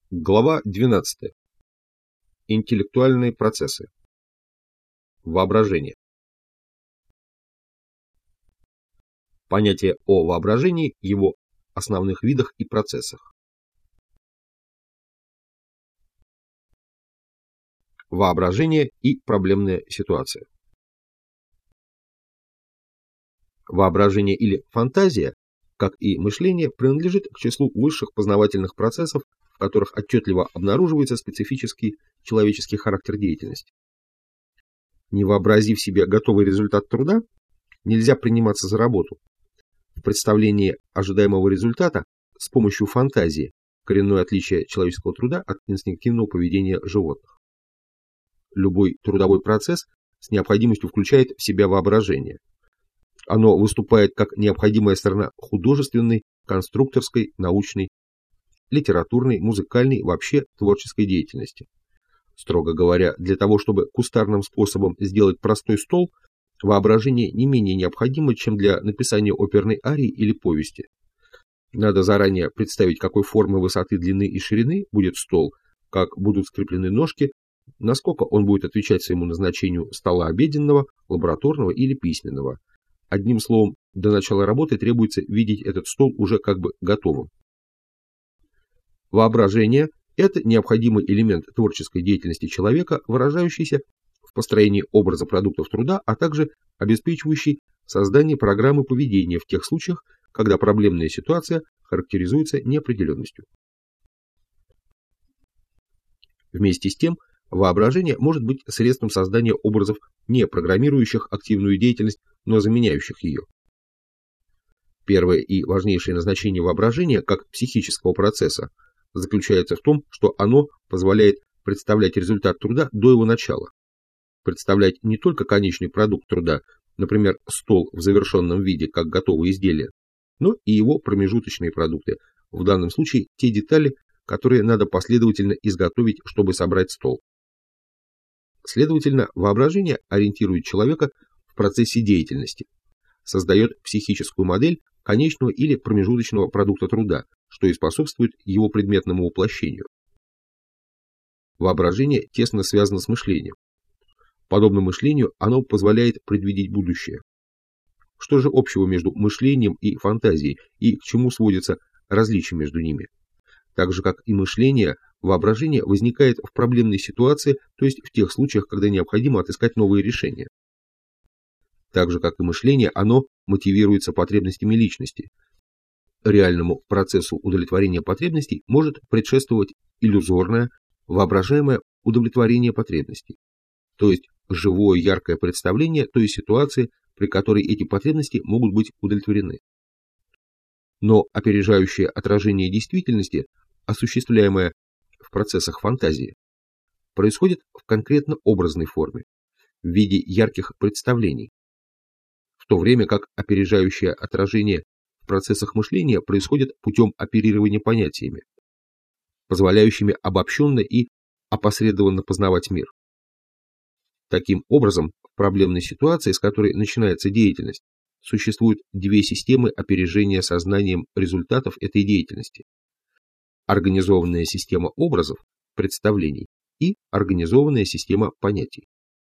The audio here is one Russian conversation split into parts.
Глава 12. Интеллектуальные процессы. Воображение. Понятие о воображении, его основных видах и процессах. Воображение и проблемная ситуация. Воображение или фантазия, как и мышление, принадлежит к числу высших познавательных процессов, в которых отчетливо обнаруживается специфический человеческий характер деятельности. Не вообразив себе готовый результат труда, нельзя приниматься за работу. В представлении ожидаемого результата с помощью фантазии коренное отличие человеческого труда от инстинктивного поведения животных. Любой трудовой процесс с необходимостью включает в себя воображение. Оно выступает как необходимая сторона художественной, конструкторской, научной, литературной, музыкальной, вообще творческой деятельности. Строго говоря, для того, чтобы кустарным способом сделать простой стол, воображение не менее необходимо, чем для написания оперной арии или повести. Надо заранее представить, какой формы, высоты, длины и ширины будет стол, как будут скреплены ножки, насколько он будет отвечать своему назначению стола обеденного, лабораторного или письменного. Одним словом, до начала работы требуется видеть этот стол уже как бы готовым. Воображение – это необходимый элемент творческой деятельности человека, выражающийся в построении образа продуктов труда, а также обеспечивающий создание программы поведения в тех случаях, когда проблемная ситуация характеризуется неопределенностью. Вместе с тем, воображение может быть средством создания образов, не программирующих активную деятельность, но заменяющих ее. Первое и важнейшее назначение воображения как психического процесса заключается в том, что оно позволяет представлять результат труда до его начала. Представлять не только конечный продукт труда, например, стол в завершенном виде как готовое изделие, но и его промежуточные продукты, в данном случае те детали, которые надо последовательно изготовить, чтобы собрать стол. Следовательно, воображение ориентирует человека в процессе деятельности, создает психическую модель конечного или промежуточного продукта труда, что и способствует его предметному воплощению. Воображение тесно связано с мышлением. Подобно мышлению, оно позволяет предвидеть будущее. Что же общего между мышлением и фантазией, и к чему сводится различие между ними? Так же, как и мышление, воображение возникает в проблемной ситуации, то есть в тех случаях, когда необходимо отыскать новые решения. Так же, как и мышление, оно мотивируется потребностями личности. Реальному процессу удовлетворения потребностей может предшествовать иллюзорное, воображаемое удовлетворение потребностей, то есть живое яркое представление той ситуации, при которой эти потребности могут быть удовлетворены. Но опережающее отражение действительности, осуществляемое в процессах фантазии, происходит в конкретно образной форме, в виде ярких представлений, в то время как опережающее отражение в процессах мышления происходит путем оперирования понятиями, позволяющими обобщенно и опосредованно познавать мир. Таким образом, в проблемной ситуации, с которой начинается деятельность, существуют две системы опережения сознанием результатов этой деятельности. Организованная система образов, представлений и организованная система понятий.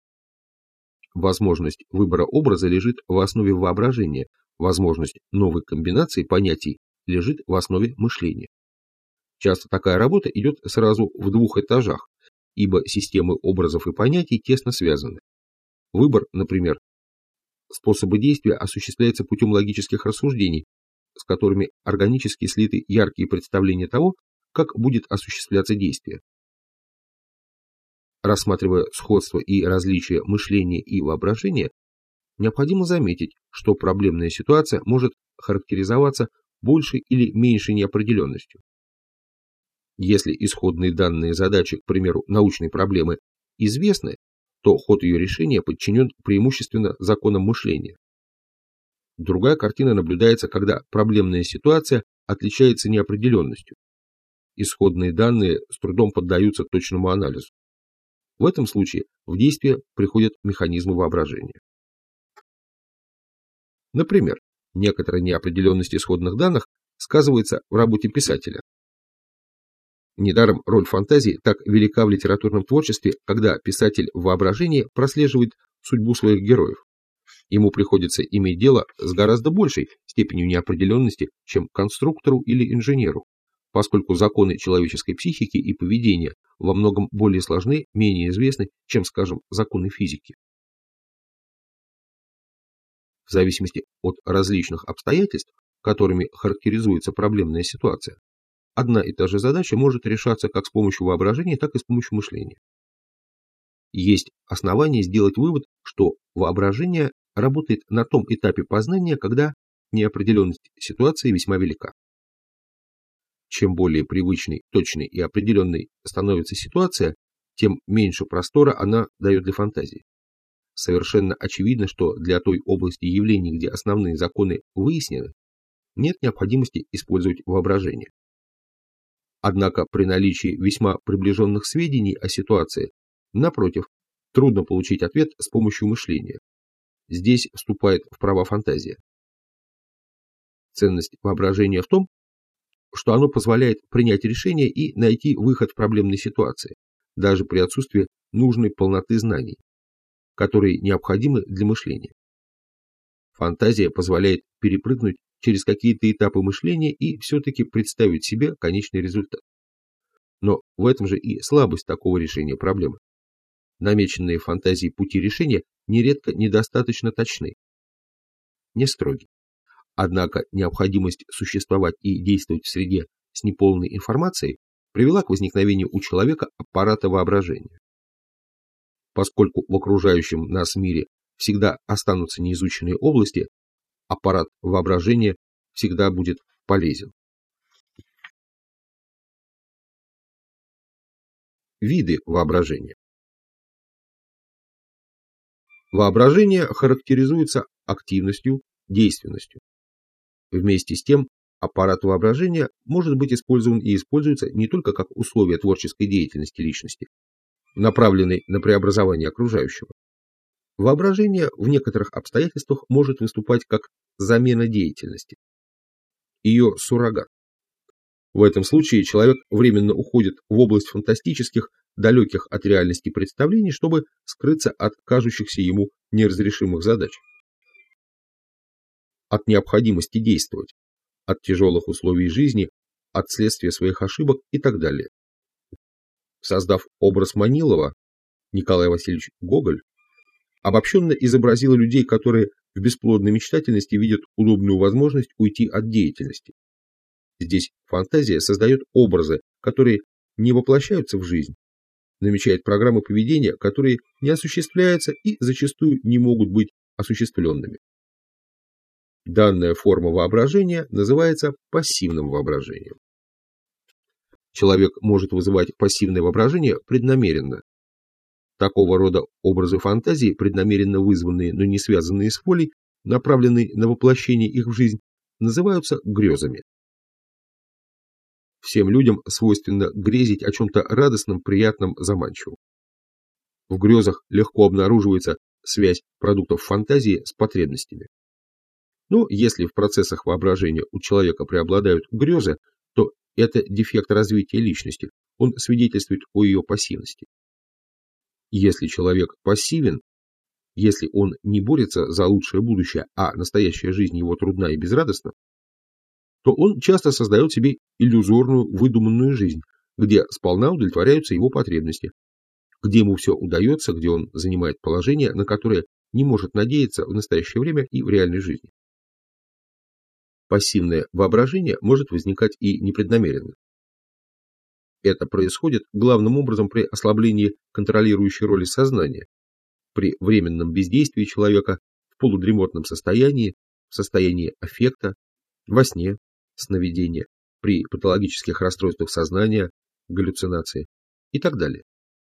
Возможность выбора образа лежит в основе воображения, возможность новой комбинации понятий лежит в основе мышления. Часто такая работа идет сразу в двух этажах, ибо системы образов и понятий тесно связаны. Выбор, например, способа действия осуществляется путем логических рассуждений, с которыми органически слиты яркие представления того, как будет осуществляться действие. Рассматривая сходство и различия мышления и воображения, необходимо заметить, что проблемная ситуация может характеризоваться большей или меньшей неопределенностью. Если исходные данные задачи, к примеру, научной проблемы, известны, то ход ее решения подчинен преимущественно законам мышления. Другая картина наблюдается, когда проблемная ситуация отличается неопределенностью. Исходные данные с трудом поддаются точному анализу. В этом случае в действие приходят механизмы воображения. Например, некоторая неопределенность исходных данных сказывается в работе писателя. Недаром роль фантазии так велика в литературном творчестве, когда писатель в воображении прослеживает судьбу своих героев. Ему приходится иметь дело с гораздо большей степенью неопределенности, чем конструктору или инженеру, поскольку законы человеческой психики и поведения во многом более сложны, менее известны, чем, скажем, законы физики. В зависимости от различных обстоятельств, которыми характеризуется проблемная ситуация, одна и та же задача может решаться как с помощью воображения, так и с помощью мышления. Есть основания сделать вывод, что воображение работает на том этапе познания, когда неопределенность ситуации весьма велика. Чем более привычной, точной и определенной становится ситуация, тем меньше простора она дает для фантазии. Совершенно очевидно, что для той области явлений, где основные законы выяснены, нет необходимости использовать воображение. Однако при наличии весьма приближенных сведений о ситуации, напротив, трудно получить ответ с помощью мышления. Здесь вступает в права фантазия. Ценность воображения в том, что оно позволяет принять решение и найти выход в проблемной ситуации, даже при отсутствии нужной полноты знаний, которые необходимы для мышления. Фантазия позволяет перепрыгнуть через какие-то этапы мышления и все-таки представить себе конечный результат. Но в этом же и слабость такого решения проблемы. Намеченные фантазией пути решения нередко недостаточно точны, не строги. Однако необходимость существовать и действовать в среде с неполной информацией привела к возникновению у человека аппарата воображения. Поскольку в окружающем нас мире всегда останутся неизученные области, аппарат воображения всегда будет полезен. Виды воображения. Воображение характеризуется активностью, действенностью. Вместе с тем, аппарат воображения может быть использован и используется не только как условие творческой деятельности личности, направленной на преобразование окружающего. Воображение в некоторых обстоятельствах может выступать как замена деятельности, ее суррогат. В этом случае человек временно уходит в область фантастических, далеких от реальности представлений, чтобы скрыться от кажущихся ему неразрешимых задач. От необходимости действовать, от тяжелых условий жизни, от следствия своих ошибок и так далее. Создав образ Манилова, Николай Васильевич Гоголь обобщенно изобразил людей, которые в бесплодной мечтательности видят удобную возможность уйти от деятельности. Здесь фантазия создает образы, которые не воплощаются в жизнь, намечает программы поведения, которые не осуществляются и зачастую не могут быть осуществленными. Данная форма воображения называется пассивным воображением. Человек может вызывать пассивное воображение преднамеренно. Такого рода образы фантазии, преднамеренно вызванные, но не связанные с волей, направленные на воплощение их в жизнь, называются грезами. Всем людям свойственно грезить о чем-то радостном, приятном, заманчивом. В грезах легко обнаруживается связь продуктов фантазии с потребностями. Но если в процессах воображения у человека преобладают грезы, то это дефект развития личности, он свидетельствует о ее пассивности. Если человек пассивен, если он не борется за лучшее будущее, а настоящая жизнь его трудна и безрадостна, то он часто создает себе иллюзорную, выдуманную жизнь, где сполна удовлетворяются его потребности, где ему все удается, где он занимает положение, на которое не может надеяться в настоящее время и в реальной жизни. Пассивное воображение может возникать и непреднамеренно. Это происходит главным образом при ослаблении контролирующей роли сознания, при временном бездействии человека, в полудремотном состоянии, в состоянии аффекта, во сне, сновидения, при патологических расстройствах сознания, галлюцинации и так далее.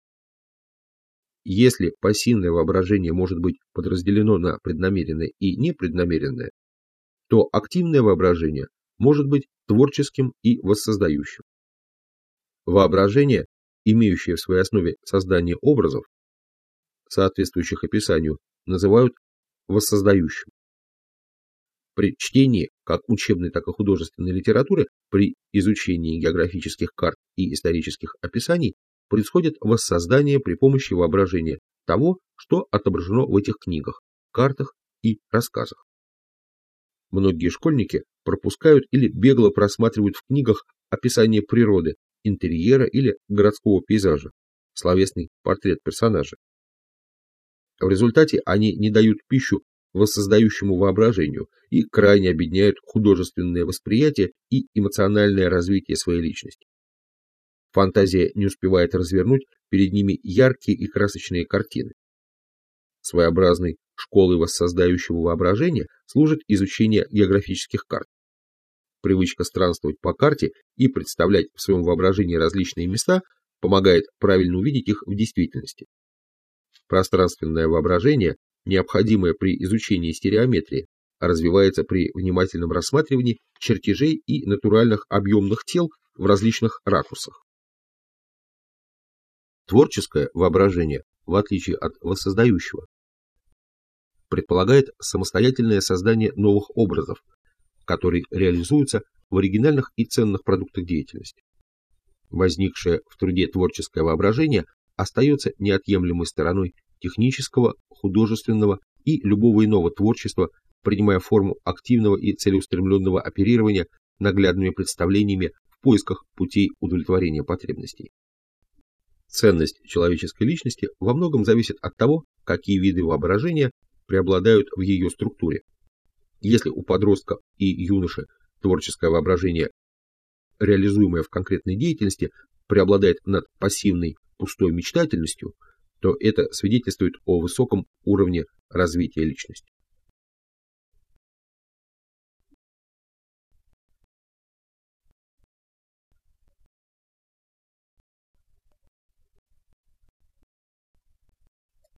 Если пассивное воображение может быть подразделено на преднамеренное и непреднамеренное, то активное воображение может быть творческим и воссоздающим. Воображение, имеющее в своей основе создание образов, соответствующих описанию, называют воссоздающим. При чтении как учебной, так и художественной литературы, при изучении географических карт и исторических описаний происходит воссоздание при помощи воображения того, что отображено в этих книгах, картах и рассказах. Многие школьники пропускают или бегло просматривают в книгах описание природы, интерьера или городского пейзажа, словесный портрет персонажа. В результате они не дают пищу воссоздающему воображению и крайне обедняют художественное восприятие и эмоциональное развитие своей личности. Фантазия не успевает развернуть перед ними яркие и красочные картины. Своеобразной школой воссоздающего воображения служит изучение географических карт. Привычка странствовать по карте и представлять в своем воображении различные места помогает правильно увидеть их в действительности. Пространственное воображение, необходимое при изучении стереометрии, развивается при внимательном рассматривании чертежей и натуральных объемных тел в различных ракурсах. Творческое воображение, в отличие от воссоздающего, предполагает самостоятельное создание новых образов, которые реализуются в оригинальных и ценных продуктах деятельности. Возникшее в труде творческое воображение остается неотъемлемой стороной технического, художественного и любого иного творчества, принимая форму активного и целеустремленного оперирования наглядными представлениями в поисках путей удовлетворения потребностей. Ценность человеческой личности во многом зависит от того, какие виды воображения преобладают в ее структуре. Если у подростка и юноши творческое воображение, реализуемое в конкретной деятельности, преобладает над пассивной, пустой мечтательностью, то это свидетельствует о высоком уровне развития личности.